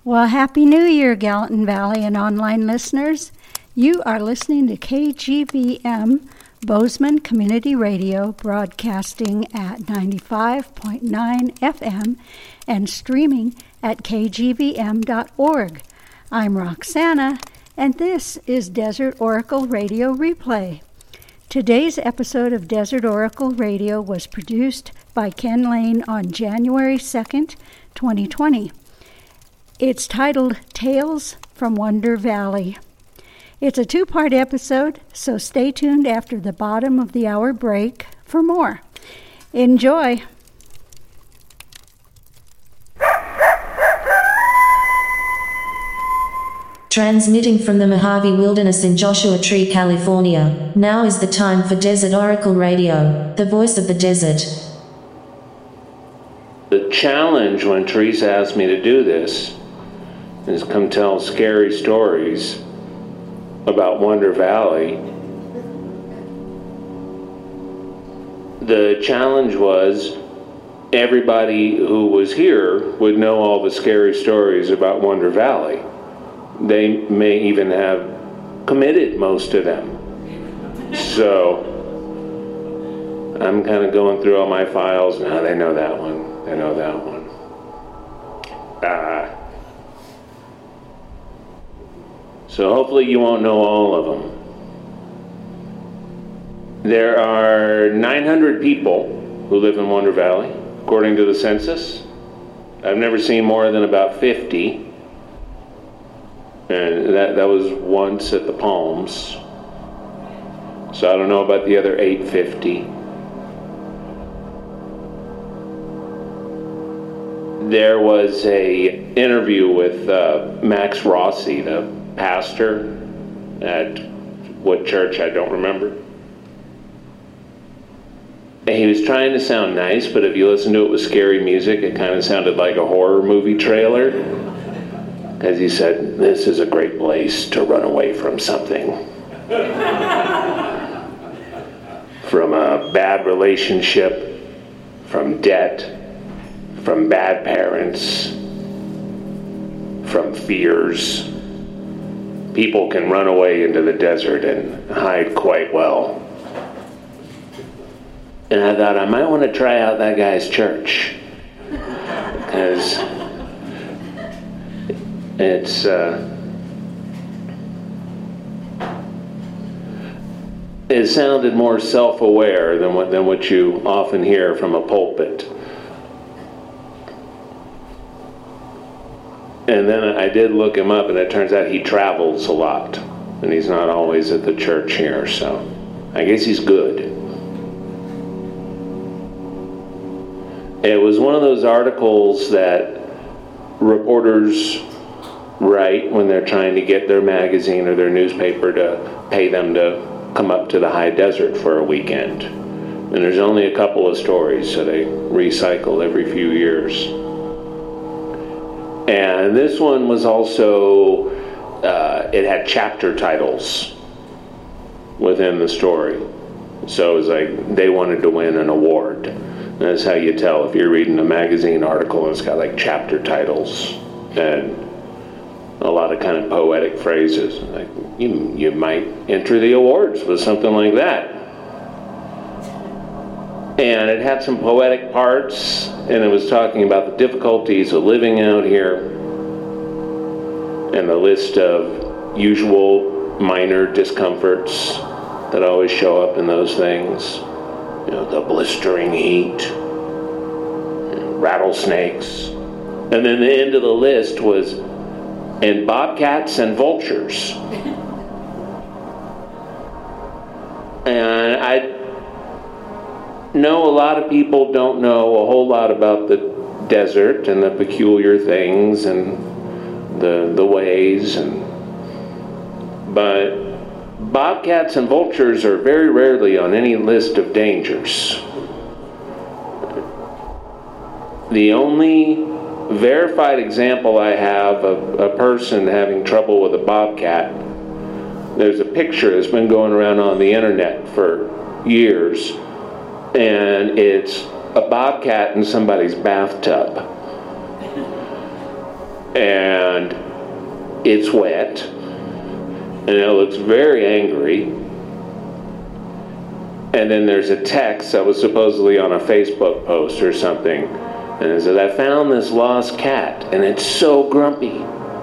Well, Happy New Year, Gallatin Valley and online listeners. You are listening to KGVM Bozeman Community Radio, broadcasting at 95.9 FM and streaming at kgvm.org. I'm Roxana, and this is Desert Oracle Radio Replay. Today's episode of Desert Oracle Radio was produced by Ken Lane on January 2nd, 2020. It's titled Tales from Wonder Valley. It's a two-part episode, so stay tuned after the bottom of the hour break for more. Enjoy! Transmitting from the Mojave Wilderness in Joshua Tree, California, now is the time for Desert Oracle Radio, the voice of the desert. The challenge when Teresa asked me to do this is come tell scary stories about Wonder Valley. The challenge was everybody who was here would know all the scary stories about Wonder Valley. They may even have committed most of them. So I'm kind of going through all my files. Now they know that one. They know that one. So hopefully you won't know all of them. There are 900 people who live in Wonder Valley, according to the census. I've never seen more than about 50. And that was once at the Palms. So I don't know about the other 850. There was a interview with Max Rossi, the pastor at what church, I don't remember. And he was trying to sound nice, but if you listen to it with scary music, it kind of sounded like a horror movie trailer. Because he said, this is a great place to run away from something. From a bad relationship, from debt, from bad parents, from fears. People can run away into the desert and hide quite well. And I thought I might want to try out that guy's church. Because it's it sounded more self-aware than what you often hear from a pulpit. And then I did look him up, and it turns out he travels a lot, and he's not always at the church here, so I guess he's good. It was one of those articles that reporters write when they're trying to get their magazine or their newspaper to pay them to come up to the high desert for a weekend. And there's only a couple of stories, so they recycle every few years. And this one was also, it had chapter titles within the story. So it was like they wanted to win an award. And that's how you tell if you're reading a magazine article and it's got like chapter titles and a lot of kind of poetic phrases. Like you might enter the awards with something like that. And it had some poetic parts, and it was talking about the difficulties of living out here and the list of usual minor discomforts that always show up in those things. You know, the blistering heat, rattlesnakes. And then the end of the list was, and bobcats and vultures. And I know a lot of people don't know a whole lot about the desert and the peculiar things and the ways, but bobcats and vultures are very rarely on any list of dangers. The only verified example I have of a person having trouble with a bobcat, there's a picture that's been going around on the internet for years, and it's a bobcat in somebody's bathtub. And and it's wet, and it looks very angry. And then there's a text that was supposedly on a Facebook post or something, and it says, "I found this lost cat, and it's so grumpy.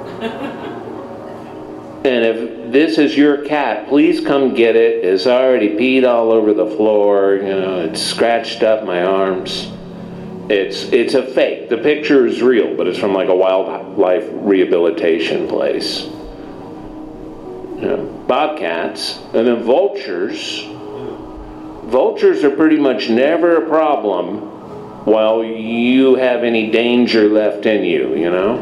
And if this is your cat, please come get it. It's already peed all over the floor. It's scratched up my arms." It's a fake. The picture is real, but it's from like a wildlife rehabilitation place. Bobcats, and then vultures. Vultures are pretty much never a problem while you have any danger left in you,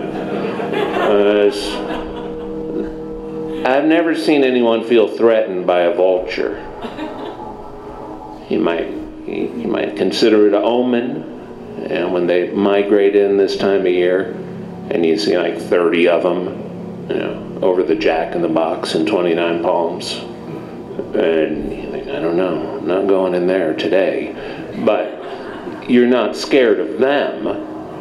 I've never seen anyone feel threatened by a vulture. You might consider it an omen, and when they migrate in this time of year, and you see like 30 of them, over the Jack in the Box and 29 Palms, and you think, I don't know, I'm not going in there today. But you're not scared of them.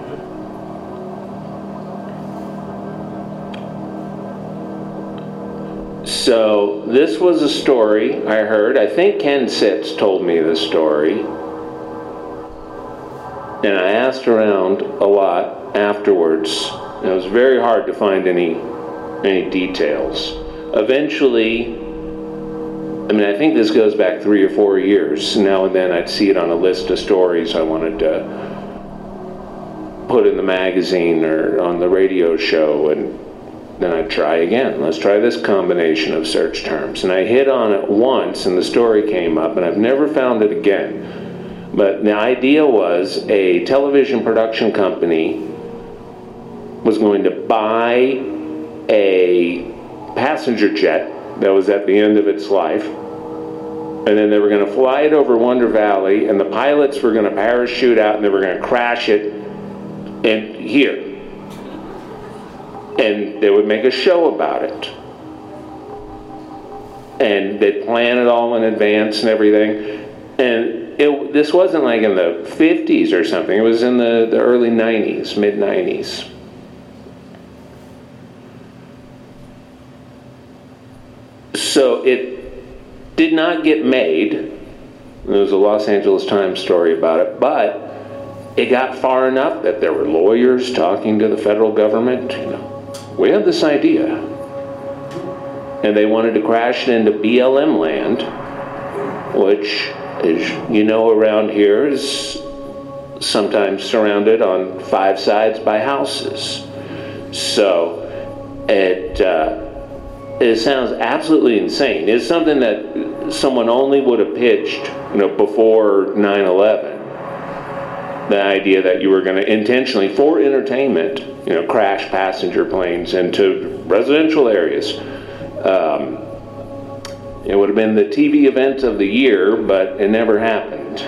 So this was a story I heard. I think Ken Sitz told me this story. And I asked around a lot afterwards. And it was very hard to find any details. Eventually, I think this goes back 3 or 4 years. Now and then I'd see it on a list of stories I wanted to put in the magazine or on the radio show, and then I'd try again. Let's try this combination of search terms. And I hit on it once, and the story came up, and I've never found it again. But the idea was a television production company was going to buy a passenger jet that was at the end of its life, and then they were going to fly it over Wonder Valley, and the pilots were going to parachute out, and they were going to crash it in here. And they would make a show about it. And they'd plan it all in advance and everything. And this wasn't like in the 50s or something. It was in the early 90s, mid-90s. So it did not get made. There was a Los Angeles Times story about it, but it got far enough that there were lawyers talking to the federal government. We have this idea. And they wanted to crash it into BLM land, which, as around here is sometimes surrounded on 5 sides by houses. So it sounds absolutely insane. It's something that someone only would have pitched, before 9/11. The idea that you were going to intentionally, for entertainment, crash passenger planes into residential areas. It would have been the TV event of the year, but it never happened.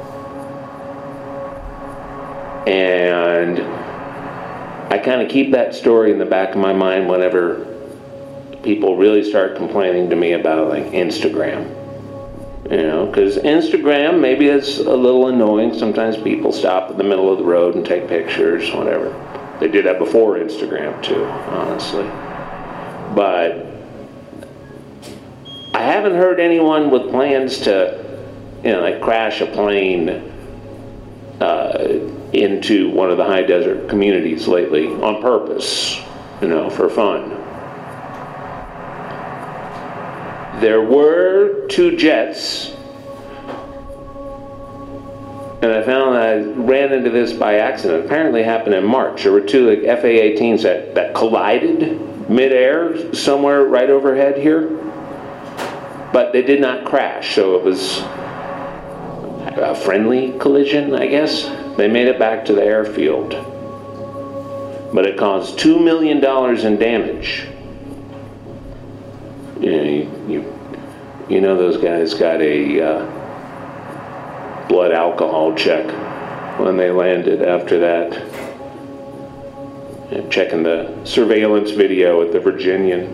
And I kind of keep that story in the back of my mind whenever people really start complaining to me about like Instagram. Because Instagram maybe is a little annoying. Sometimes people stop in the middle of the road and take pictures, whatever. They did that before Instagram too, honestly. But I haven't heard anyone with plans to, like crash a plane into one of the high desert communities lately on purpose, for fun. There were 2 jets, and I ran into this by accident. Apparently it happened in March. There were 2 like FA-18s that collided midair somewhere right overhead here, but they did not crash, so it was a friendly collision, I guess. They made it back to the airfield, but it caused $2 million in damage. Those guys got a blood alcohol check when they landed after that. And checking the surveillance video at the Virginian.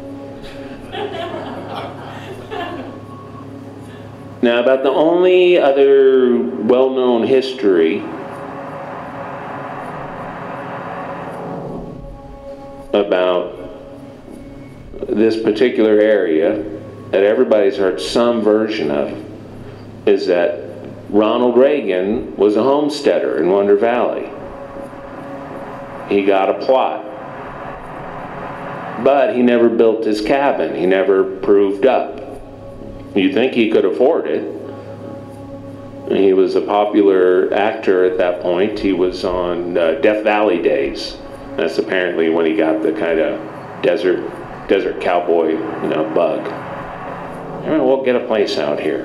Now, about the only other well-known history about this particular area that everybody's heard some version of is that Ronald Reagan was a homesteader in Wonder Valley. He got a plot, but he never built his cabin. He never proved up. You'd think he could afford it. He was a popular actor at that point. He was on Death Valley Days. That's apparently when he got the kind of desert cowboy, bug. We'll get a place out here.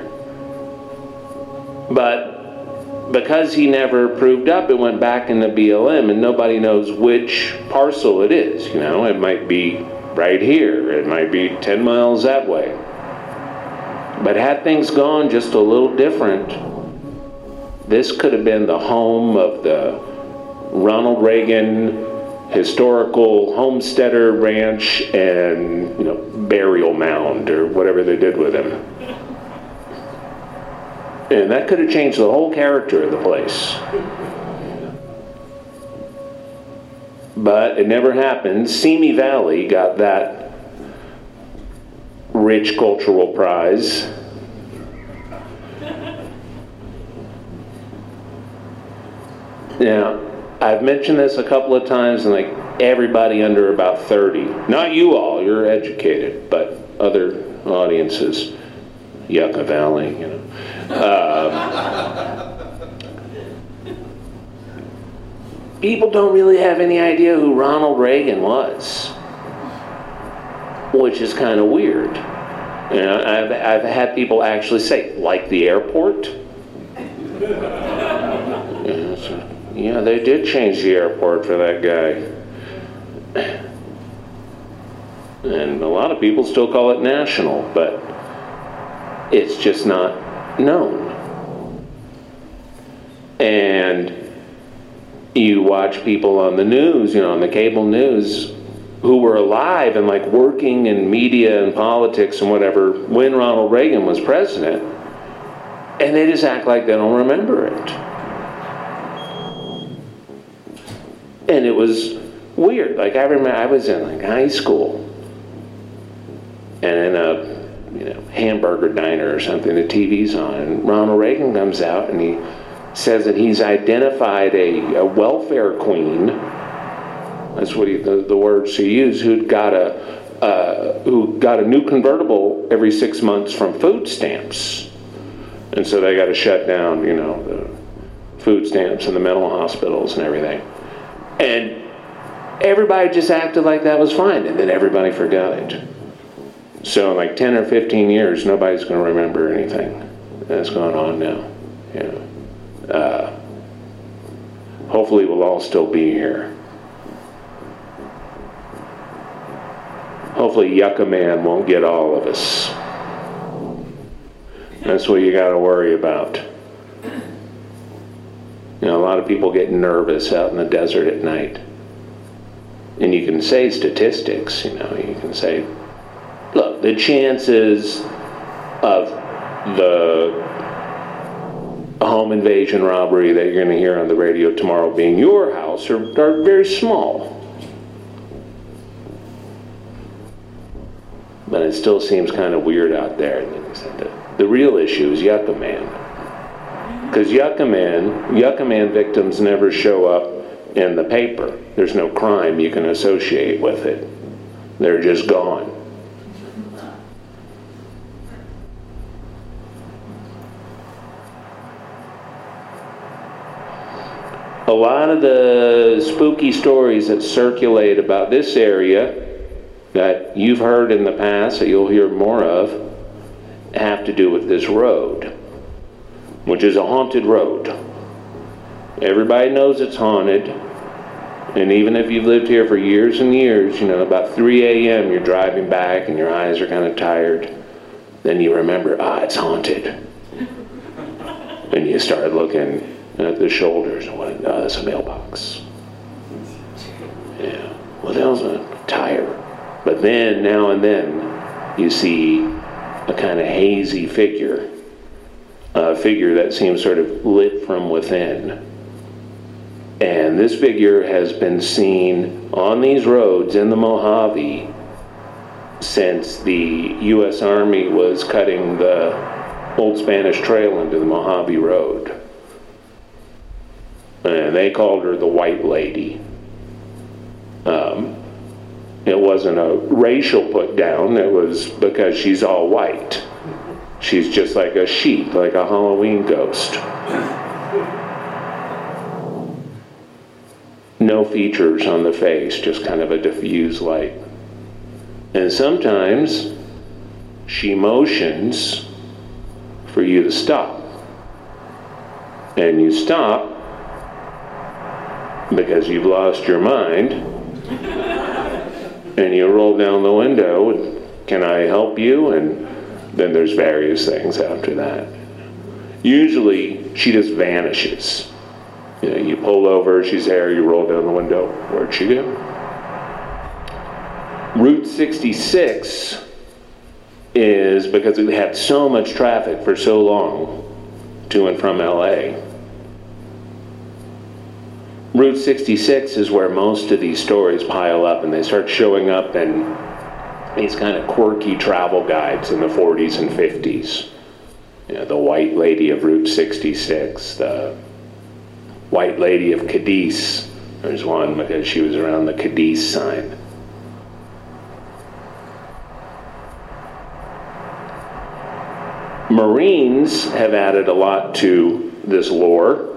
But because he never proved up, it went back into BLM, and nobody knows which parcel it is. It might be right here. It might be 10 miles that way. But had things gone just a little different, this could have been the home of the Ronald Reagan Historical Homesteader Ranch and burial mound, or whatever they did with him. And that could have changed the whole character of the place. But it never happened. Simi Valley got that rich cultural prize. Now, I've mentioned this a couple of times, and everybody under about 30, not you all, you're educated, but other audiences, Yucca Valley, people don't really have any idea who Ronald Reagan was, which is kind of weird. I've had people actually say, like the airport? Yeah, they did change the airport for that guy. And a lot of people still call it national, but it's just not known. And you watch people on the news, on the cable news, who were alive and working in media and politics and whatever when Ronald Reagan was president, and they just act like they don't remember it. And it was weird. I remember I was in high school, and in a hamburger diner or something, the TV's on, and Ronald Reagan comes out and he says that he's identified a welfare queen. That's what the words he used, who got a new convertible every 6 months from food stamps, and so they got to shut down the food stamps and the mental hospitals and everything. And everybody just acted like that was fine, and then everybody forgot it. So in 10 or 15 years, nobody's going to remember anything that's going on now. Hopefully we'll all still be here. Hopefully Yucca Man won't get all of us. That's what you got to worry about. A lot of people get nervous out in the desert at night. And you can say statistics, you can say, look, the chances of the home invasion robbery that you're going to hear on the radio tomorrow being your house are very small. But it still seems kind of weird out there. The real issue is Yucca Man. Because Yucca Man victims never show up in the paper. There's no crime you can associate with it. They're just gone. A lot of the spooky stories that circulate about this area that you've heard in the past, that you'll hear more of, have to do with this road, which is a haunted road. Everybody knows it's haunted, and even if you've lived here for years and years, about 3 a.m. you're driving back and your eyes are kind of tired, then you remember, it's haunted. And you start looking at the shoulders and went, that's a mailbox. Yeah, well, that was a tire. But then, now and then, you see a kind of hazy figure, a figure that seems sort of lit from within. And this figure has been seen on these roads in the Mojave since the U.S. Army was cutting the Old Spanish Trail into the Mojave Road. And they called her the White Lady. It wasn't a racial put down, it was because she's all white. She's just like a sheep, like a Halloween ghost. No features on the face, just kind of a diffuse light. And sometimes she motions for you to stop. And you stop because you've lost your mind. And you roll down the window, and can I help you? And then there's various things after that. Usually she just vanishes. You know, you pull over, she's there, you roll down the window. Where'd she go? Route 66 is because it had so much traffic for so long to and from LA. Route 66 is where most of these stories pile up, and they start showing up in these kind of quirky travel guides in the 40s and 50s. You know, the White Lady of Route 66, the White Lady of Cadiz. There's one because she was around the Cadiz sign. Marines have added a lot to this lore.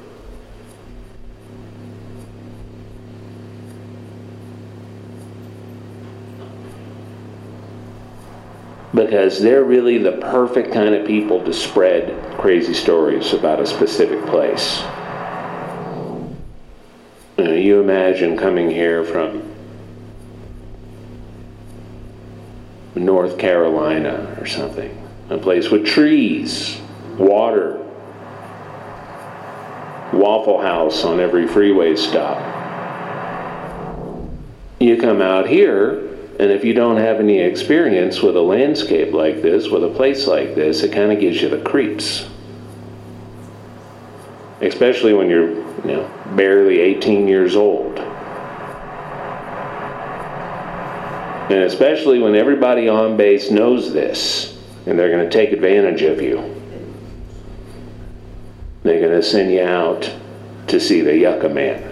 Because they're really the perfect kind of people to spread crazy stories about a specific place. You imagine coming here from North Carolina or something, a place with trees, water, Waffle House on every freeway stop. You come out here, and if you don't have any experience with a landscape like this, with a place like this, it kind of gives you the creeps. Especially when you're, barely 18 years old. And especially when everybody on base knows this, and they're going to take advantage of you. They're going to send you out to see the Yucca Man.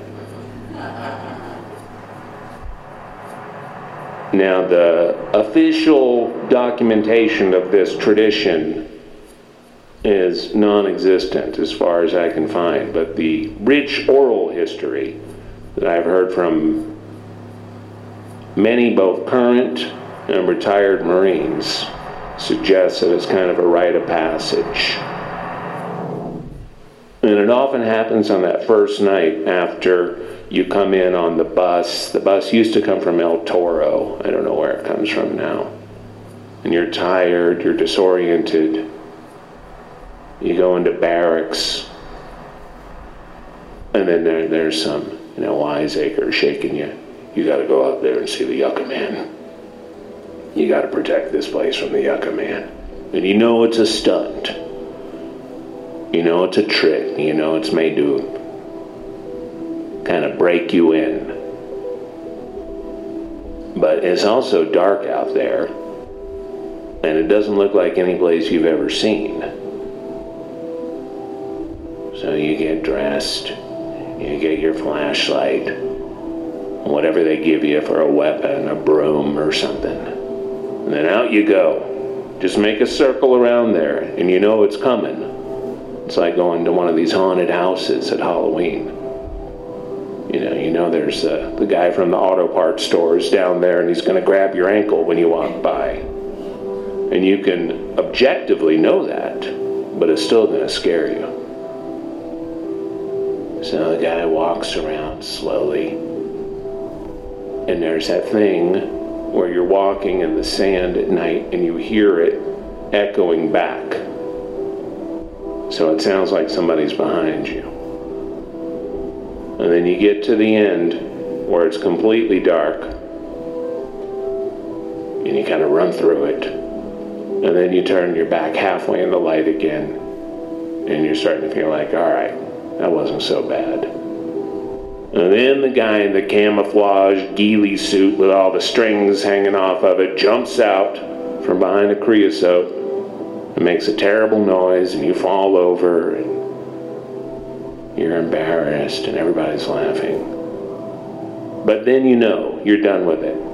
Now, the official documentation of this tradition is non-existent as far as I can find, but the rich oral history that I've heard from many both current and retired Marines suggests that it's kind of a rite of passage. And it often happens on that first night after you come in on the bus. The bus used to come from El Toro. I don't know where it comes from now. And you're tired, you're disoriented. You go into barracks. And then there's some, wiseacre shaking you. You got to go out there and see the Yucca Man. You got to protect this place from the Yucca Man. And you know it's a stunt. You know it's a trick. You know it's made to kind of break you in. But it's also dark out there. And it doesn't look like any place you've ever seen. So you get dressed. You get your flashlight. Whatever they give you for a weapon, a broom or something. And then out you go. Just make a circle around there, and you know it's coming. It's like going to one of these haunted houses at Halloween. You know there's the guy from the auto parts stores down there, and he's going to grab your ankle when you walk by. And you can objectively know that, but it's still going to scare you. So the guy walks around slowly. And there's that thing where you're walking in the sand at night and you hear it echoing back. So it sounds like somebody's behind you. And then you get to the end where it's completely dark. And you kind of run through it. And then you turn your back halfway in the light again. And you're starting to feel like, all right, that wasn't so bad. And then the guy in the camouflage ghillie suit with all the strings hanging off of it jumps out from behind a creosote and makes a terrible noise, and you fall over, and you're embarrassed, and everybody's laughing. But then you know you're done with it.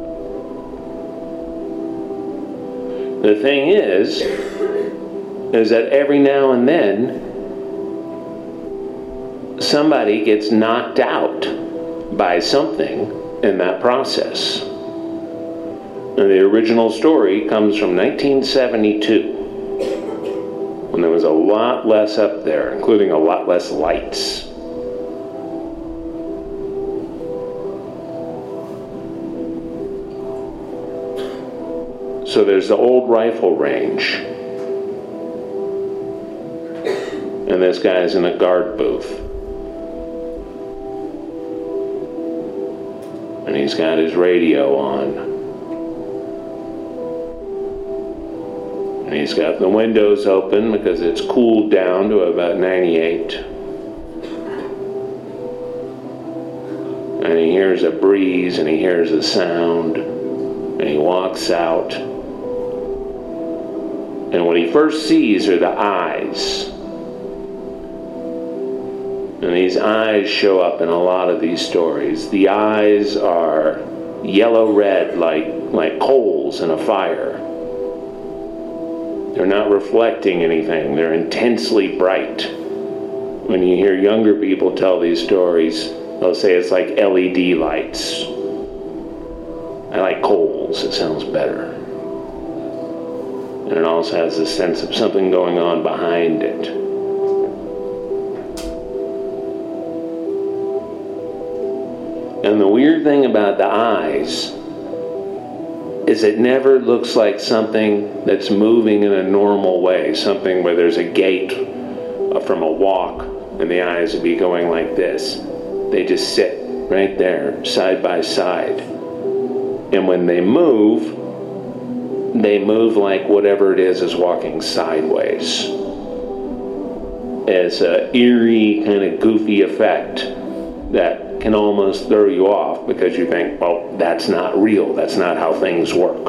The thing is that every now and then, somebody gets knocked out by something in that process. And the original story comes from 1972, when there was a lot less up there, including a lot less lights. So there's the old rifle range. And this guy's in a guard booth. And he's got his radio on. And he's got the windows open because it's cooled down to about 98. And he hears a breeze and he hears a sound. And he walks out. And what he first sees are the eyes. And these eyes show up in a lot of these stories. The eyes are yellow-red like coals in a fire. They're not reflecting anything. They're intensely bright. When you hear younger people tell these stories, they'll say it's like LED lights. I like coals. It sounds better. And it also has a sense of something going on behind it. And the weird thing about the eyes is it never looks like something that's moving in a normal way, something where there's a gait from a walk and the eyes would be going like this. They just sit right there, side by side. And when they move like whatever it is walking sideways. It's an eerie, kind of goofy effect that can almost throw you off because you think, well, that's not real. That's not how things work.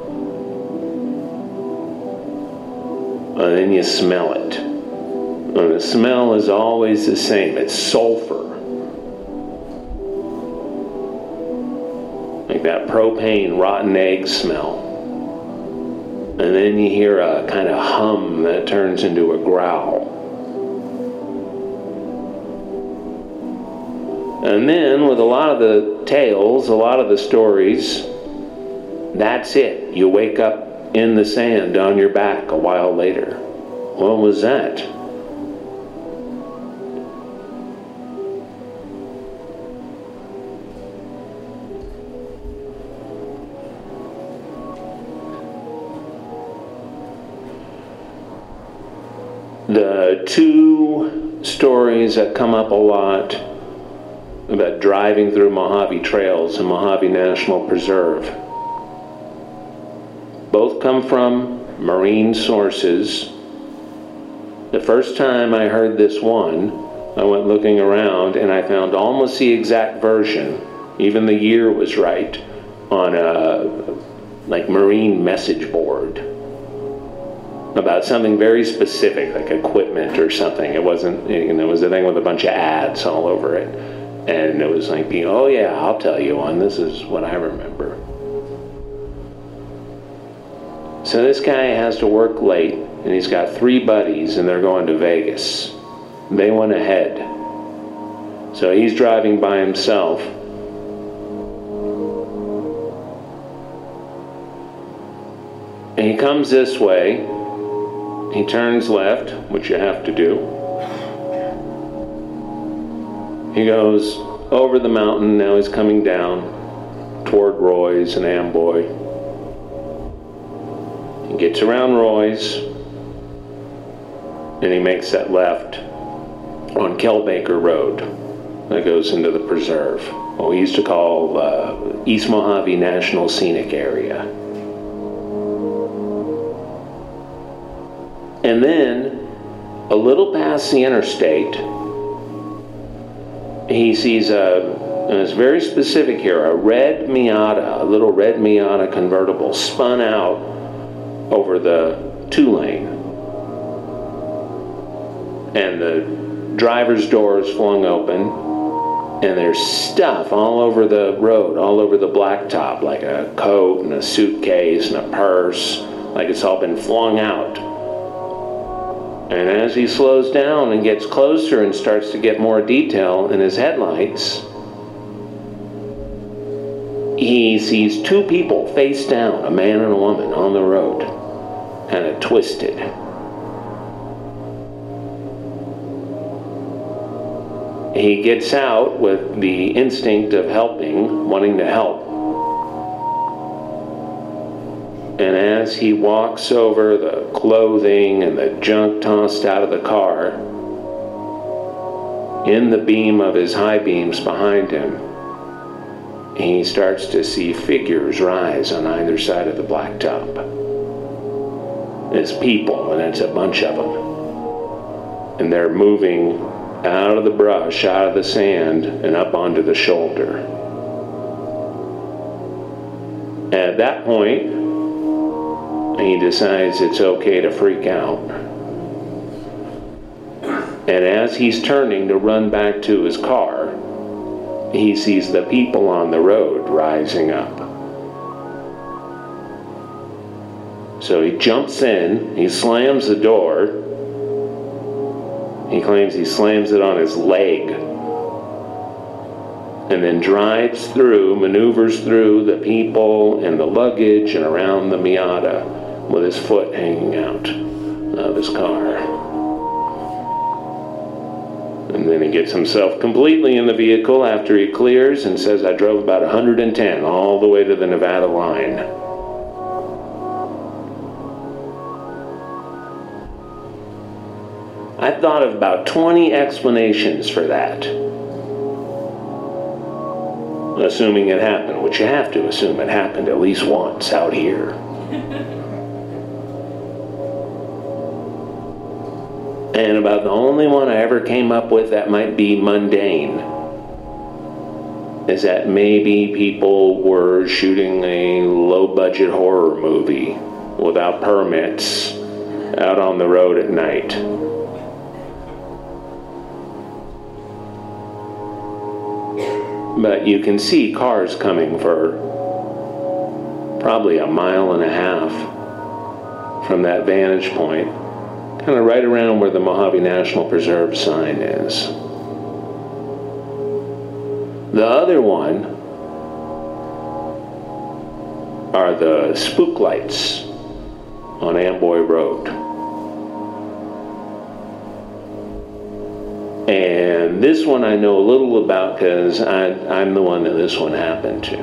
And then you smell it. And the smell is always the same. It's sulfur. Like that propane rotten egg smell. And then you hear a kind of hum that turns into a growl. And then with a lot of the tales, a lot of the stories, that's it. You wake up in the sand on your back a while later. What was that? The two stories that come up a lot about driving through Mojave Trails and Mojave National Preserve both come from marine sources. The first time I heard this one, I went looking around and I found almost the exact version, even the year was right, on a marine message board about something very specific, like equipment or something. It wasn't, it was a thing with a bunch of ads all over it. And it was like, oh yeah, I'll tell you one. This is what I remember. So this guy has to work late, and he's got 3 buddies, and they're going to Vegas. They went ahead. So he's driving by himself. And he comes this way. He turns left, which you have to do. He goes over the mountain. Now he's coming down toward Roy's and Amboy. He gets around Roy's, and he makes that left on Kelbaker Road that goes into the preserve, what we used to call East Mojave National Scenic Area. And then, a little past the interstate, he sees and it's very specific here, a red Miata, a little red Miata convertible spun out over the 2-lane. And the driver's door is flung open, and there's stuff all over the road, all over the blacktop, like a coat and a suitcase and a purse, like it's all been flung out. And as he slows down and gets closer and starts to get more detail in his headlights, he sees 2 people face down, a man and a woman, on the road, kind of twisted. He gets out with the instinct of helping, wanting to help. And as he walks over the clothing and the junk tossed out of the car, in the beam of his high beams behind him, he starts to see figures rise on either side of the blacktop. It's people, and it's a bunch of them. And they're moving out of the brush, out of the sand, and up onto the shoulder. At that point, he decides it's okay to freak out. And as he's turning to run back to his car, he sees the people on the road rising up. So he jumps in, he slams the door. He claims he slams it on his leg, and then drives through, maneuvers through the people and the luggage and around the Miata with his foot hanging out of his car. And then he gets himself completely in the vehicle after he clears and says, I drove about 110 all the way to the Nevada line. I thought of about 20 explanations for that. Assuming it happened, which you have to assume it happened at least once out here. And about the only one I ever came up with that might be mundane is that maybe people were shooting a low-budget horror movie without permits out on the road at night. But you can see cars coming for probably 1.5 miles from that vantage point, kind of right around where the Mojave National Preserve sign is. The other one are the spook lights on Amboy Road. And this one I know a little about because I'm the one that this one happened to.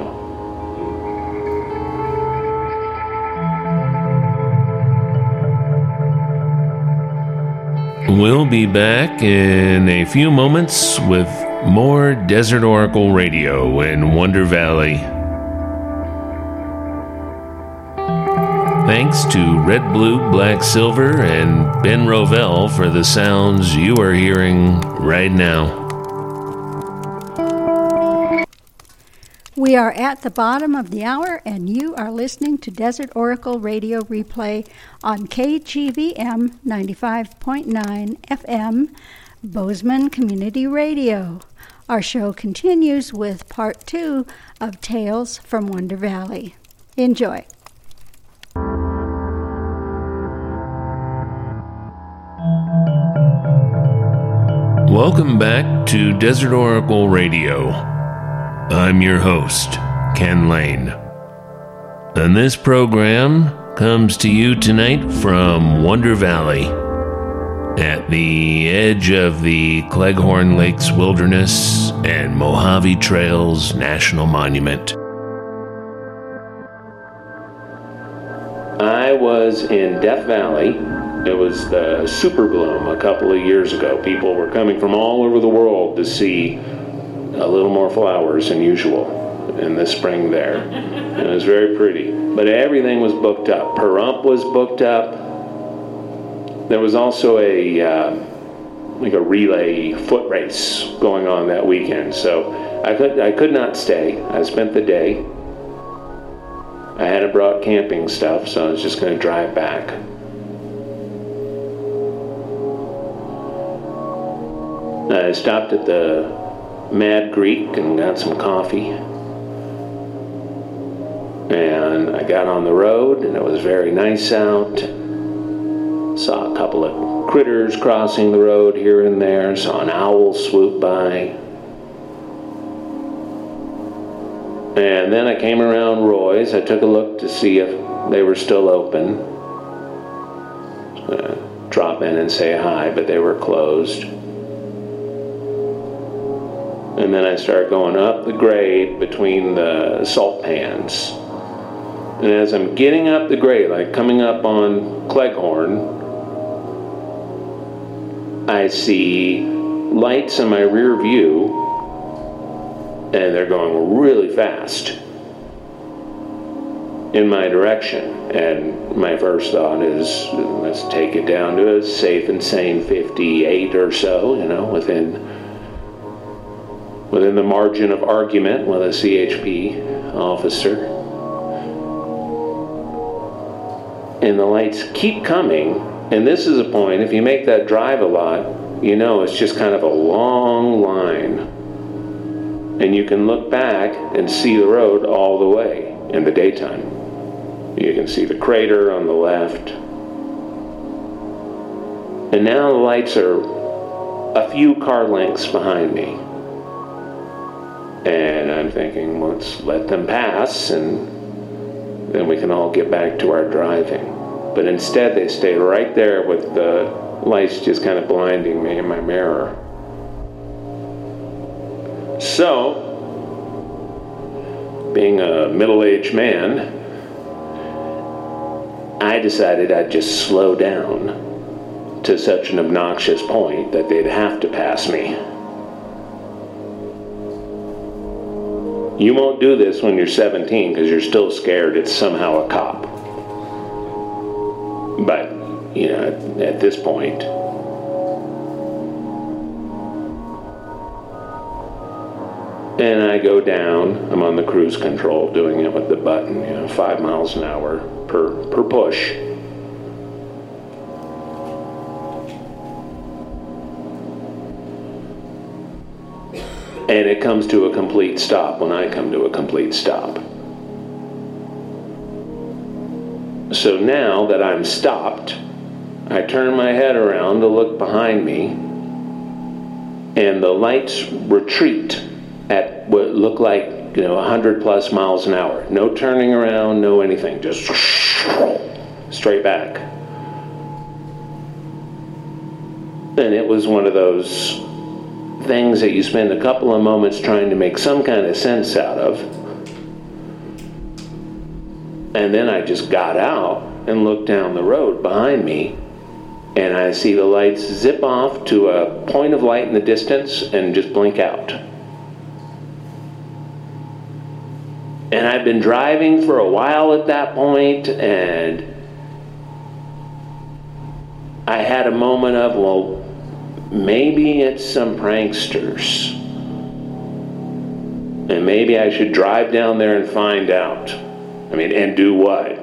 We'll be back in a few moments with more Desert Oracle Radio in Wonder Valley. Thanks to Red, Blue, Black, Silver, and Ben Rovell for the sounds you are hearing right now. We are at the bottom of the hour, and you are listening to Desert Oracle Radio Replay on KGVM 95.9 FM, Bozeman Community Radio. Our show continues with part 2 of Tales from Wonder Valley. Enjoy. Welcome back to Desert Oracle Radio. I'm your host, Ken Lane. And this program comes to you tonight from Wonder Valley, at the edge of the Cleghorn Lakes Wilderness and Mojave Trails National Monument. I was in Death Valley. It was the Super Bloom a couple of years ago. People were coming from all over the world to see a little more flowers than usual in the spring there. It was very pretty. But everything was booked up. Pahrump was booked up. There was also a like a relay foot race going on that weekend. So I could not stay. I spent the day. I hadn't brought camping stuff, so I was just going to drive back. I stopped at the Mad Greek and got some coffee. And I got on the road, and it was very nice out. Saw a couple of critters crossing the road here and there. Saw an owl swoop by. And then I came around Roy's. I took a look to see if they were still open. Drop in and say hi, but they were closed. And then I started going up the grade between the salt pans. And as I'm getting up the grade, like coming up on Cleghorn, I see lights in my rear view, and they're going really fast in my direction. And my first thought is, let's take it down to a safe and sane 58 or so, within the margin of argument with a CHP officer. And the lights keep coming, and this is a point, if you make that drive a lot, it's just kind of a long line. And you can look back and see the road all the way in the daytime. You can see the crater on the left. And now the lights are a few car lengths behind me. And I'm thinking, let's let them pass, and then we can all get back to our driving. But instead, they stay right there with the lights just kind of blinding me in my mirror. So, being a middle-aged man, I decided I'd just slow down to such an obnoxious point that they'd have to pass me. You won't do this when you're 17 because you're still scared it's somehow a cop. But, at this point, and I go down, I'm on the cruise control, doing it with the button, 5 miles an hour per push. And it comes to a complete stop when I come to a complete stop. So now that I'm stopped, I turn my head around to look behind me, and the lights retreat at what looked like, 100 plus miles an hour. No turning around, no anything, just straight back. And it was one of those things that you spend a couple of moments trying to make some kind of sense out of. And then I just got out and looked down the road behind me, and I see the lights zip off to a point of light in the distance and just blink out. And I've been driving for a while at that point, and I had a moment of, well, maybe it's some pranksters. And maybe I should drive down there and find out. And do what,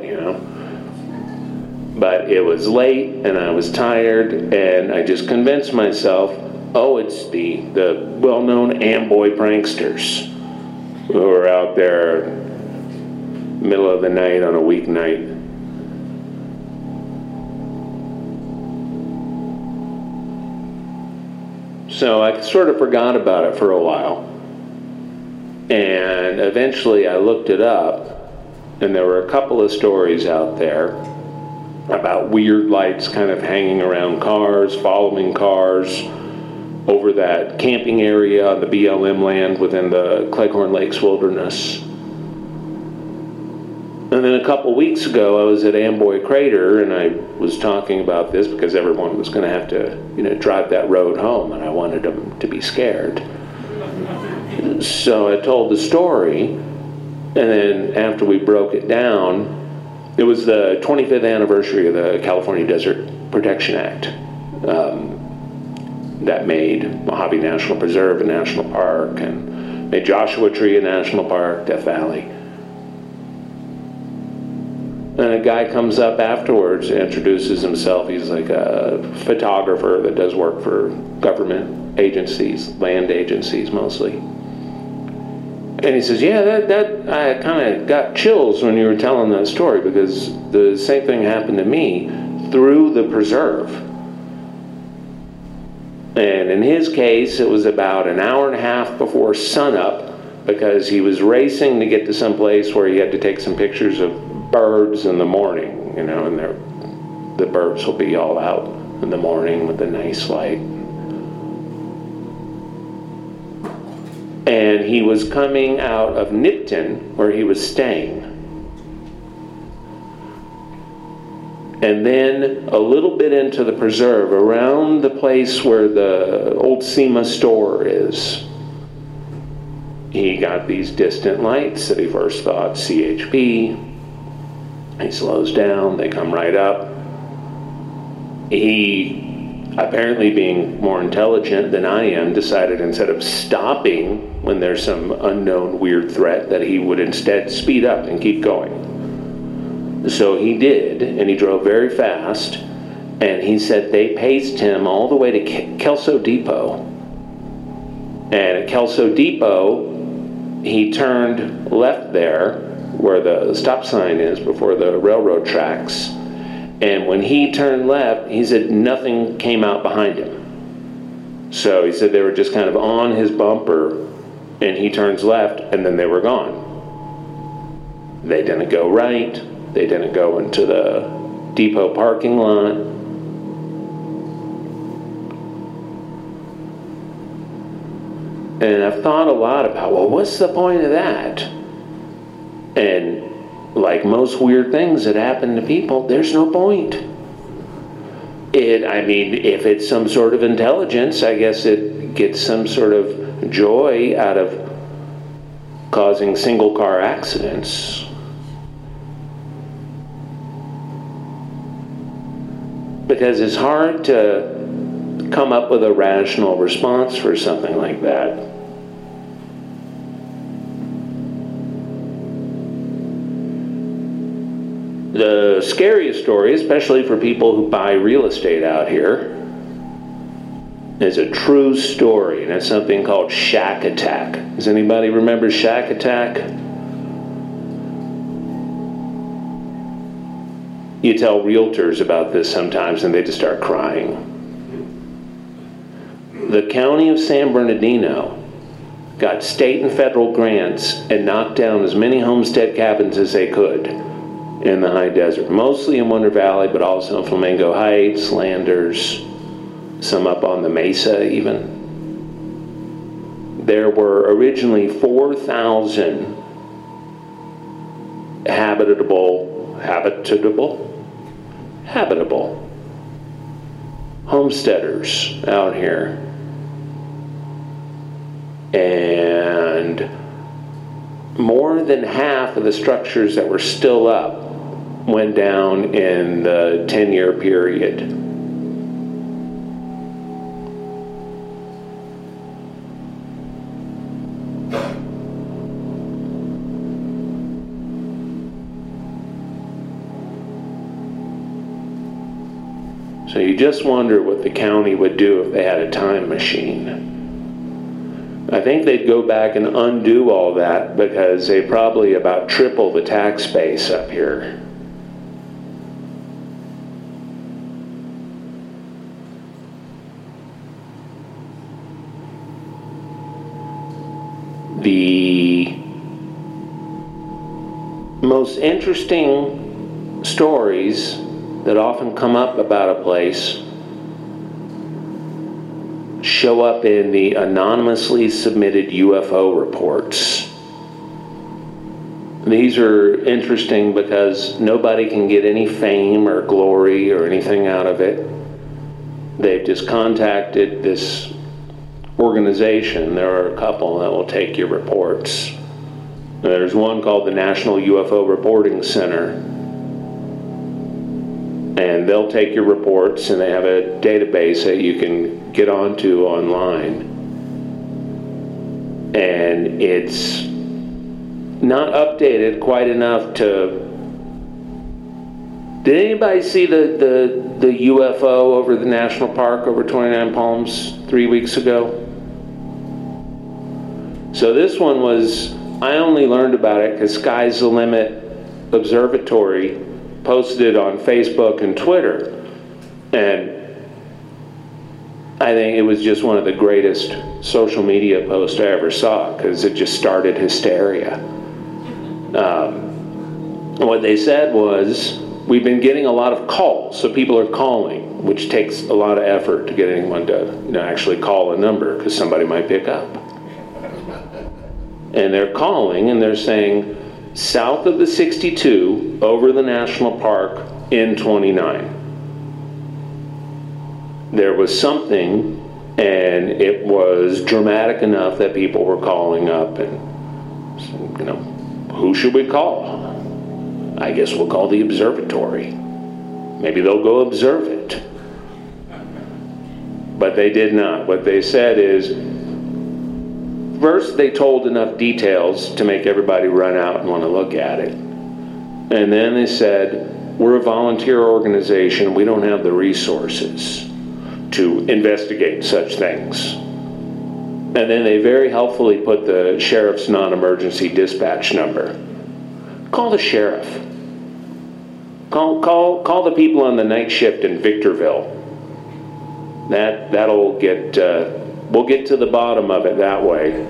But it was late, and I was tired, and I just convinced myself, it's the well-known Amboy pranksters who are out there middle of the night on a weeknight. So I sort of forgot about it for a while. And eventually I looked it up, and there were a couple of stories out there about weird lights kind of hanging around cars, following cars over that camping area on the BLM land within the Cleghorn Lakes Wilderness. And then a couple weeks ago, I was at Amboy Crater, and I was talking about this because everyone was going to have to, drive that road home, and I wanted them to be scared. So I told the story, and then after we broke it down, it was the 25th anniversary of the California Desert Protection Act. that made Mojave National Preserve a national park and made Joshua Tree a national park, Death Valley. And a guy comes up afterwards, introduces himself. He's like a photographer that does work for government agencies, land agencies mostly. And he says, yeah, that I kind of got chills when you were telling that story, because the same thing happened to me through the preserve. And in his case, it was about an hour and a half before sunup, because he was racing to get to some place where he had to take some pictures of birds in the morning, and the birds will be all out in the morning with a nice light. And he was coming out of Nipton, where he was staying. And then a little bit into the preserve, around the place where the old SEMA store is, he got these distant lights that he first thought CHP. He slows down, they come right up. He, apparently being more intelligent than I am, decided instead of stopping when there's some unknown weird threat, that he would instead speed up and keep going. So he did, and he drove very fast, and he said they paced him all the way to Kelso Depot. And at Kelso Depot, he turned left there, where the stop sign is before the railroad tracks. And when he turned left, he said nothing came out behind him. So he said they were just kind of on his bumper, and he turns left, and then they were gone. They didn't go right. They didn't go into the depot parking lot. And I've thought a lot about, well, what's the point of that? And like most weird things that happen to people, there's no point. If it's some sort of intelligence, I guess it gets some sort of joy out of causing single car accidents. Because it's hard to come up with a rational response for something like that. The scariest story, especially for people who buy real estate out here, is a true story, and it's something called Shack Attack. Does anybody remember Shack Attack? You tell realtors about this sometimes, and they just start crying. The county of San Bernardino got state and federal grants and knocked down as many homestead cabins as they could in the high desert, mostly in Wonder Valley, but also in Flamingo Heights, Landers, some up on the Mesa even. There were originally 4,000 habitable homesteaders out here. And more than half of the structures that were still up went down in the 10-year period. So you just wonder what the county would do if they had a time machine. I think they'd go back and undo all that, because they probably about triple the tax base up here. The most interesting stories that often come up about a place show up in the anonymously submitted UFO reports. These are interesting because nobody can get any fame or glory or anything out of it. They've just contacted this organization. There are a couple that will take your reports. There's one called the National UFO Reporting Center. and they'll take your reports, and they have a database that you can get onto online. And it's not updated quite enough to... Did anybody see the UFO over the national park over 29 Palms 3 weeks ago? So this one was... I only learned about it because Sky's the Limit Observatory posted it on Facebook and Twitter. And I think it was just one of the greatest social media posts I ever saw, because it just started hysteria. What they said was, we've been getting a lot of calls, so people are calling, which takes a lot of effort to get anyone to actually call a number, because somebody might pick up. And they're calling, and they're saying, south of the 62, over the national park, in 29. There was something, and it was dramatic enough that people were calling up, and, who should we call? I guess we'll call the observatory. Maybe they'll go observe it. But they did not. What they said is, first, they told enough details to make everybody run out and want to look at it. And then they said, we're a volunteer organization. We don't have the resources to investigate such things. And then they very helpfully put the sheriff's non-emergency dispatch number. Call the sheriff. Call the people on the night shift in Victorville. That'll get... we'll get to the bottom of it that way.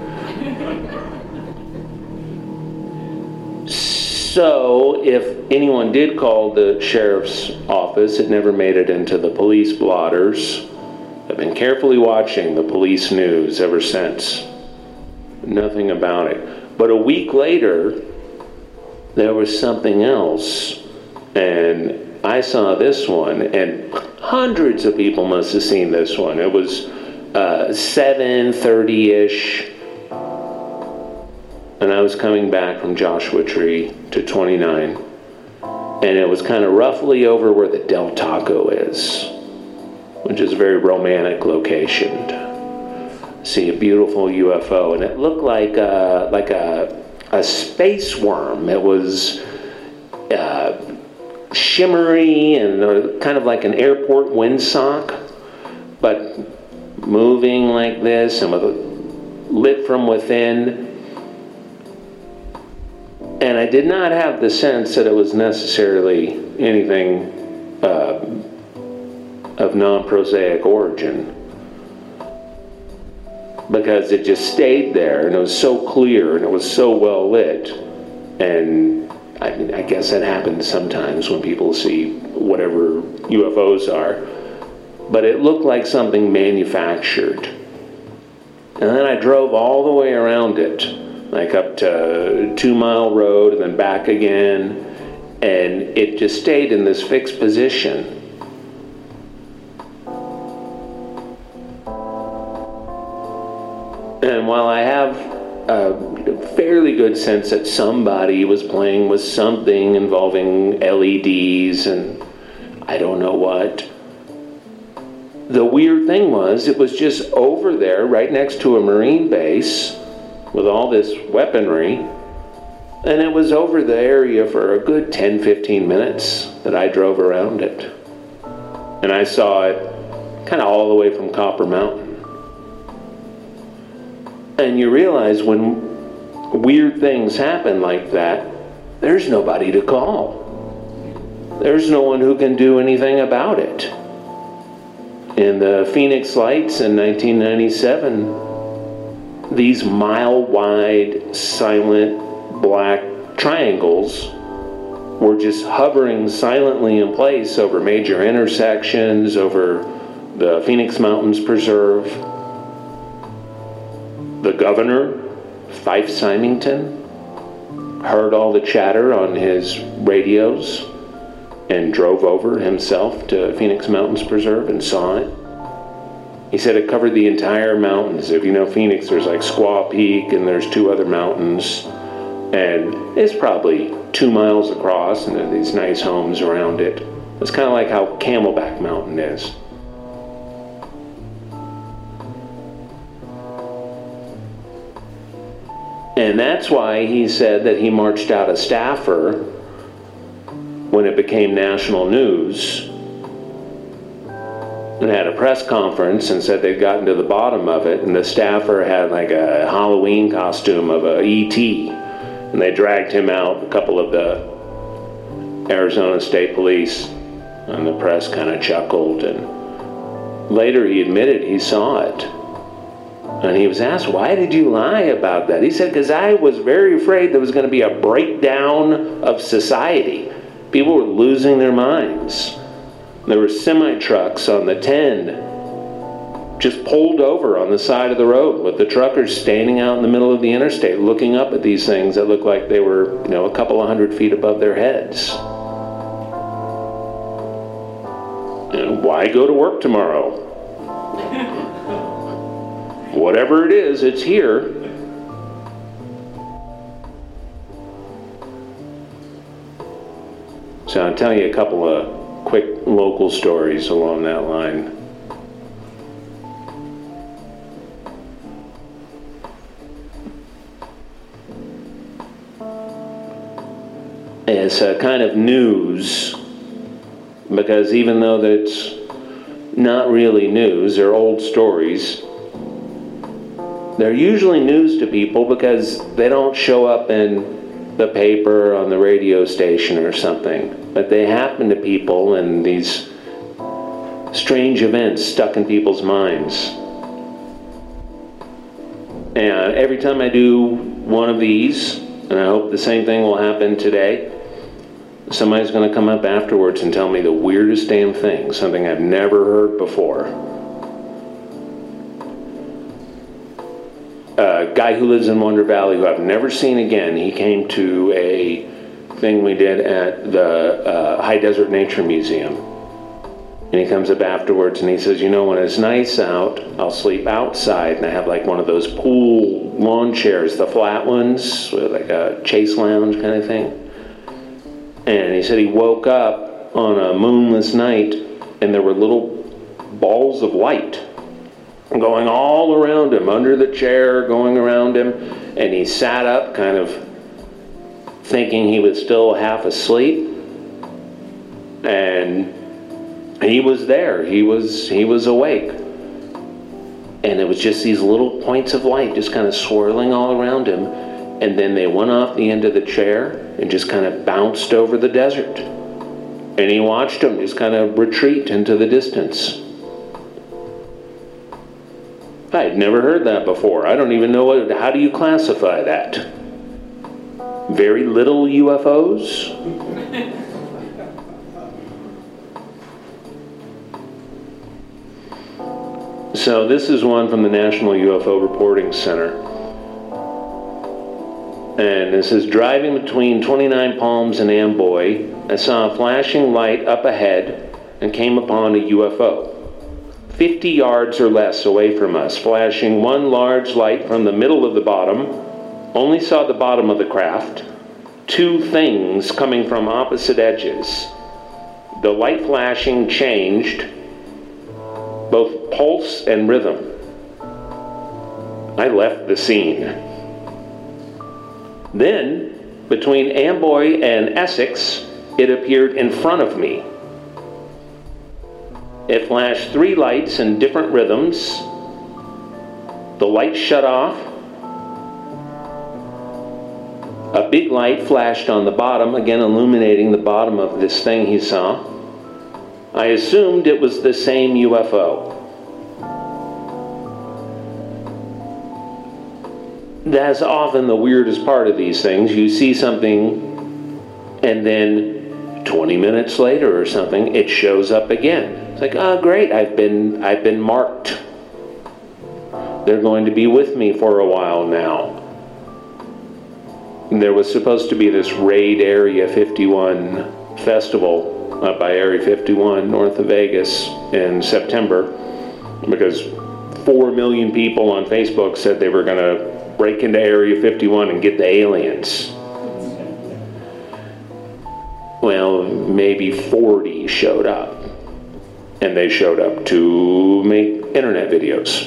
So, if anyone did call the sheriff's office, it never made it into the police blotters. I've been carefully watching the police news ever since. Nothing about it. But a week later, there was something else. And I saw this one, and hundreds of people must have seen this one. It was 7:30-ish, and I was coming back from Joshua Tree to 29, and it was kind of roughly over where the Del Taco is, which is a very romantic location. See a beautiful UFO, and it looked like a space worm. It was shimmery and kind of like an airport windsock, but moving like this and lit from within. And I did not have the sense that it was necessarily anything of non-prosaic origin, because it just stayed there, and it was so clear and it was so well lit. And I guess that happens sometimes when people see whatever UFOs are. But it looked like something manufactured. And then I drove all the way around it, like up to 2 Mile Road and then back again, and it just stayed in this fixed position. And while I have a fairly good sense that somebody was playing with something involving LEDs and I don't know what, the weird thing was, it was just over there, right next to a Marine base with all this weaponry, and it was over the area for a good 10-15 minutes that I drove around it. And I saw it kind of all the way from Copper Mountain. And you realize when weird things happen like that, there's nobody to call. There's no one who can do anything about it. In the Phoenix Lights in 1997, these mile-wide, silent, black triangles were just hovering silently in place over major intersections, over the Phoenix Mountains Preserve. The governor, Fife Symington, heard all the chatter on his radios and drove over himself to Phoenix Mountains Preserve and saw it. He said it covered the entire mountains. If you know Phoenix, there's like Squaw Peak and there's 2 other mountains. And it's probably 2 miles across, and there are these nice homes around it. It's kind of like how Camelback Mountain is. And that's why he said that he marched out a staffer when it became national news and had a press conference and said they'd gotten to the bottom of it, and the staffer had like a Halloween costume of a E.T. and they dragged him out, a couple of the Arizona State Police, and the press kind of chuckled, and later he admitted he saw it. And he was asked, why did you lie about that? He said, because I was very afraid there was going to be a breakdown of society. People were losing their minds. There were semi-trucks on the 10 just pulled over on the side of the road with the truckers standing out in the middle of the interstate looking up at these things that looked like they were, a couple of 100 feet above their heads. And why go to work tomorrow? Whatever it is, it's here. So I'll tell you a couple of quick local stories along that line. It's a kind of news, because even though that's not really news, they're old stories, they're usually news to people because they don't show up in the paper, on the radio station or something, but they happen to people, and these strange events stuck in people's minds. And every time I do one of these, and I hope the same thing will happen today, somebody's going to come up afterwards and tell me the weirdest damn thing, something I've never heard before. A guy who lives in Wonder Valley, who I've never seen again, he came to a thing we did at the High Desert Nature Museum. And he comes up afterwards and he says, when it's nice out, I'll sleep outside, and I have like one of those pool lawn chairs, the flat ones, with like a chase lounge kind of thing. And he said he woke up on a moonless night and there were little balls of light going all around him, under the chair, going around him, and he sat up kind of thinking he was still half asleep, and he was there, he was awake, and it was just these little points of light just kind of swirling all around him, and then they went off the end of the chair and just kind of bounced over the desert, and he watched them just kind of retreat into the distance. I'd never heard that before. I don't even know how do you classify that? Very little UFOs? So this is one from the National UFO Reporting Center. And it says, driving between 29 Palms and Amboy, I saw a flashing light up ahead and came upon a UFO. 50 yards or less away from us, flashing one large light from the middle of the bottom. Only saw the bottom of the craft. Two things coming from opposite edges. The light flashing changed both pulse and rhythm. I left the scene. Then, between Amboy and Essex, it appeared in front of me. It flashed 3 lights in different rhythms. The light shut off. A big light flashed on the bottom, again illuminating the bottom of this thing he saw. I assumed it was the same UFO. That's often the weirdest part of these things. You see something, and then 20 minutes later or something, it shows up again. It's like, oh great, I've been marked. They're going to be with me for a while now. And there was supposed to be this Raid Area 51 festival up by Area 51 north of Vegas in September, because 4 million people on Facebook said they were going to break into Area 51 and get the aliens. Well, maybe 40 showed up. And they showed up to make internet videos.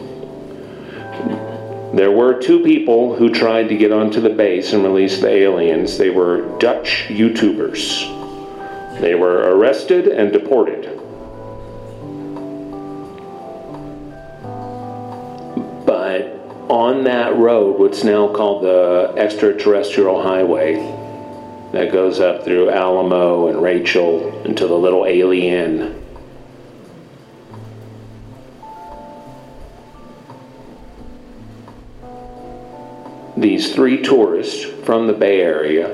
There were 2 people who tried to get onto the base and release the aliens. They were Dutch YouTubers. They were arrested and deported. But on that road, what's now called the extraterrestrial highway, that goes up through Alamo and Rachel into the little alien. These 3 tourists from the Bay Area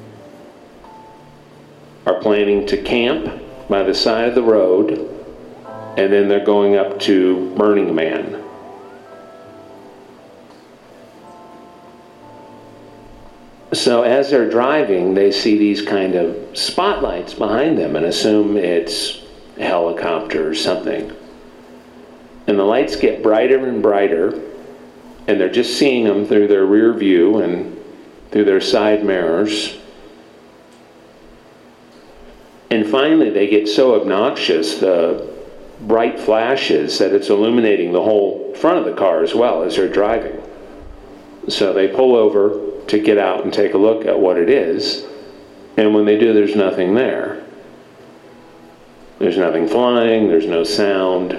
are planning to camp by the side of the road, and then they're going up to Burning Man. So as they're driving, they see these kind of spotlights behind them and assume it's a helicopter or something. And the lights get brighter and brighter, and they're just seeing them through their rear view and through their side mirrors. And finally, they get so obnoxious, the bright flashes, that it's illuminating the whole front of the car as well as they're driving. So they pull over to get out and take a look at what it is. And when they do, there's nothing there. There's nothing flying, there's no sound.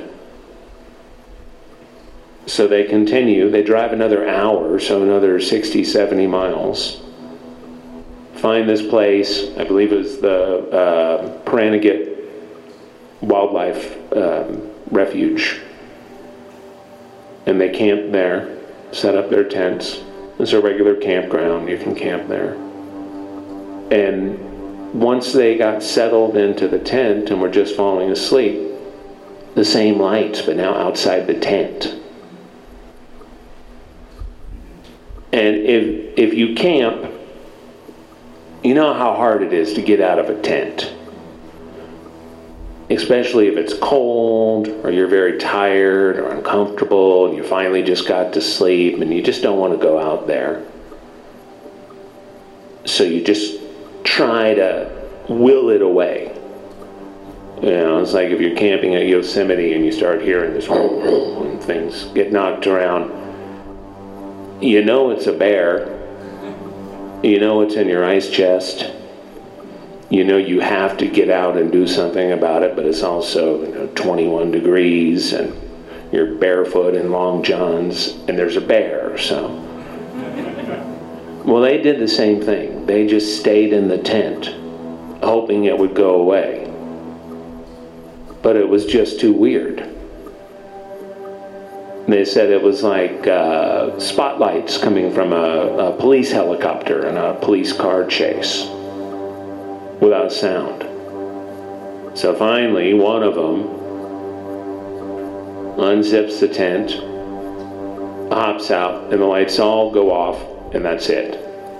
So they continue, they drive another hour, so another 60, 70 miles. Find this place, I believe it was the Pahranagat Wildlife Refuge. And they camp there, set up their tents. It's a regular campground, you can camp there. And once they got settled into the tent and were just falling asleep, the same lights, but now outside the tent. And if you camp, you know how hard it is to get out of a tent. Especially if it's cold, or you're very tired or uncomfortable, and you finally just got to sleep, and you just don't want to go out there. So you just try to will it away. You know, it's like if you're camping at Yosemite and you start hearing this and things get knocked around. You know it's a bear. You know it's in your ice chest. You know you have to get out and do something about it, but it's also 21 degrees and you're barefoot in long johns and there's a bear, so. Well, they did the same thing. They just stayed in the tent, hoping it would go away. But it was just too weird. They said it was like spotlights coming from a police helicopter in a police car chase without sound. So finally, one of them unzips the tent, hops out, and the lights all go off, and that's it.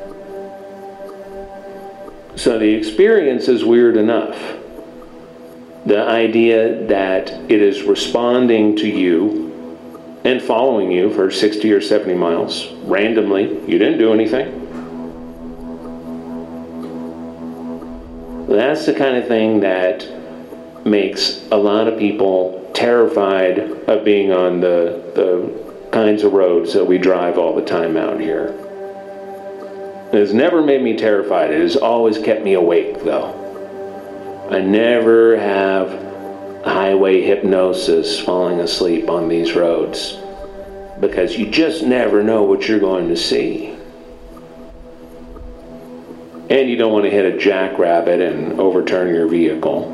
So the experience is weird enough. The idea that it is responding to you and following you for 60 or 70 miles randomly. You didn't do anything. That's the kind of thing that makes a lot of people terrified of being on the kinds of roads that we drive all the time out here. It has never made me terrified. It has always kept me awake, though. I never have highway hypnosis falling asleep on these roads, because you just never know what you're going to see. And you don't want to hit a jackrabbit and overturn your vehicle.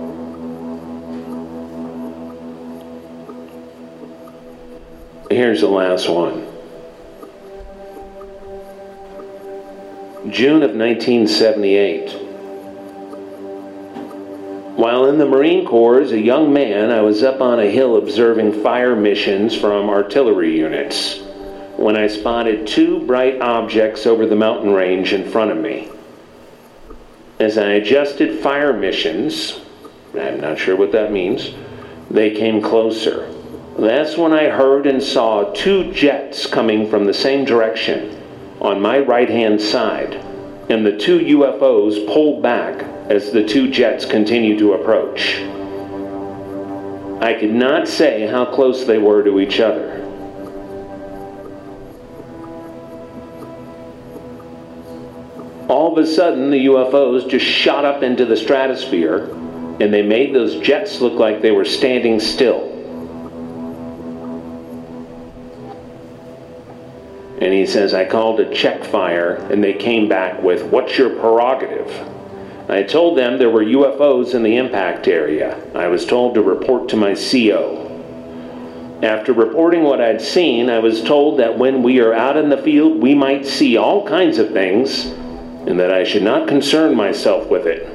Here's the last one. June of 1978. While in the Marine Corps as a young man, I was up on a hill observing fire missions from artillery units when I spotted two bright objects over the mountain range in front of me. As I adjusted fire missions, I'm not sure what that means, they came closer. That's when I heard and saw two jets coming from the same direction on my right-hand side, and the two UFOs pulled back as the two jets continued to approach. I could not say how close they were to each other. All of a sudden, the UFOs just shot up into the stratosphere, and they made those jets look like they were standing still. And he says, I called a check fire, and they came back with, "What's your prerogative?" I told them there were UFOs in the impact area. I was told to report to my CO. After reporting what I'd seen, I was told that when we are out in the field, we might see all kinds of things, and that I should not concern myself with it.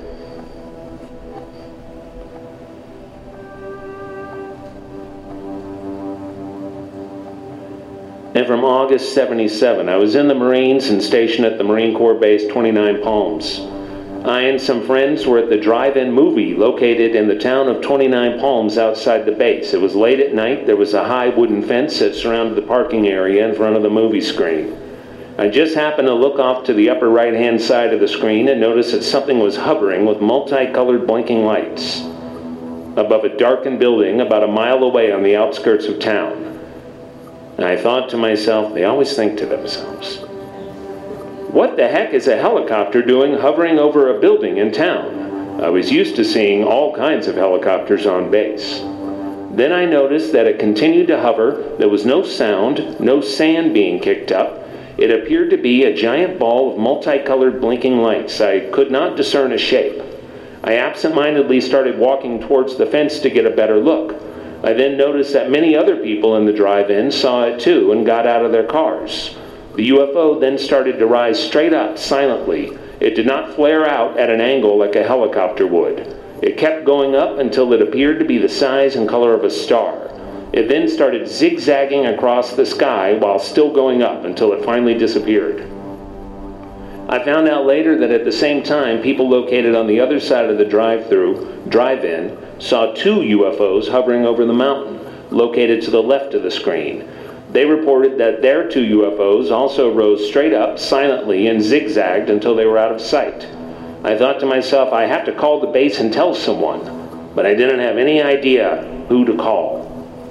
And from August 77, I was in the Marines and stationed at the Marine Corps Base 29 Palms. I and some friends were at the drive-in movie located in the town of 29 Palms outside the base. It was late at night. There was a high wooden fence that surrounded the parking area in front of the movie screen. I just happened to look off to the upper right-hand side of the screen and noticed that something was hovering with multicolored blinking lights above a darkened building about a mile away on the outskirts of town. And I thought to myself, they always think to themselves, what the heck is a helicopter doing hovering over a building in town? I was used to seeing all kinds of helicopters on base. Then I noticed that it continued to hover. There was no sound, no sand being kicked up. It appeared to be a giant ball of multicolored blinking lights. I could not discern a shape. I absentmindedly started walking towards the fence to get a better look. I then noticed that many other people in the drive-in saw it too and got out of their cars. The UFO then started to rise straight up, silently. It did not flare out at an angle like a helicopter would. It kept going up until it appeared to be the size and color of a star. It then started zigzagging across the sky while still going up until it finally disappeared. I found out later that at the same time, people located on the other side of the drive-in, saw two UFOs hovering over the mountain, located to the left of the screen. They reported that their two UFOs also rose straight up, silently, and zigzagged until they were out of sight. I thought to myself, I have to call the base and tell someone, but I didn't have any idea who to call.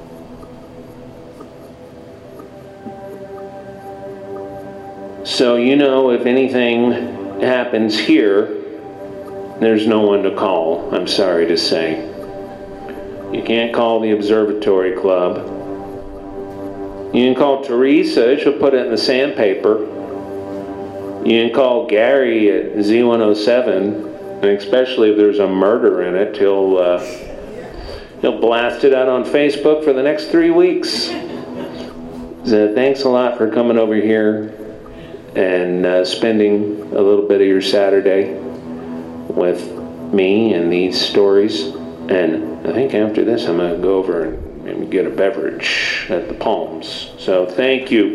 So, if anything happens here, there's no one to call, I'm sorry to say. You can't call the Observatory Club. You can call Teresa, she'll put it in the sandpaper. You can call Gary at Z107, and especially if there's a murder in it, he'll blast it out on Facebook for the next 3 weeks. So thanks a lot for coming over here and spending a little bit of your Saturday with me and these stories. And I think after this I'm going to go over and get a beverage at the Palms. So thank you.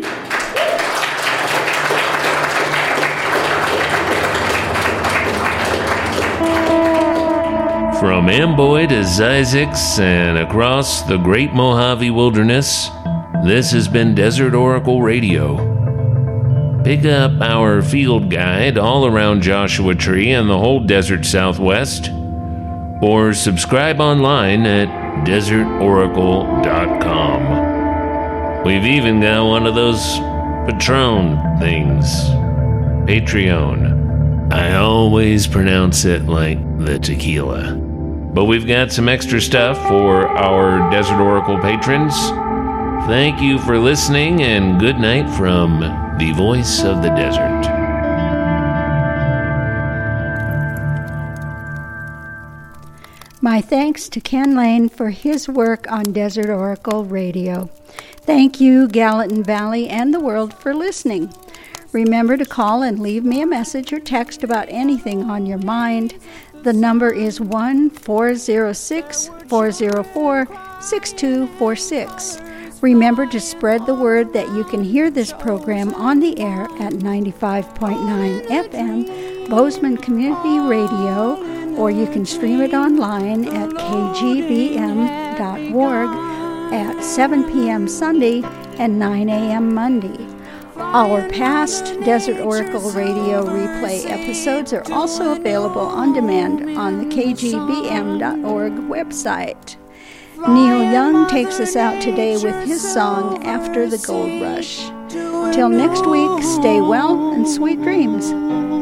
From Amboy to Zzyzx and across the Great Mojave Wilderness, this has been Desert Oracle Radio. Pick up our field guide all around Joshua Tree and the whole desert Southwest, or subscribe online at desertoracle.com. We've even got one of those Patron things, Patreon. I always pronounce it like the tequila. But we've got some extra stuff for our Desert Oracle patrons. Thank you for listening, and good night from the Voice of the Desert. My thanks to Ken Lane for his work on Desert Oracle Radio. Thank you, Gallatin Valley and the world, for listening. Remember to call and leave me a message or text about anything on your mind. The number is 1-406-404-6246. Remember to spread the word that you can hear this program on the air at 95.9 FM, Bozeman Community Radio, or you can stream it online at kgbm.org at 7 p.m. Sunday and 9 a.m. Monday. Our past Desert Oracle Radio replay episodes are also available on demand on the kgbm.org website. Neil Young takes us out today with his song After the Gold Rush. Till next week, stay well and sweet dreams.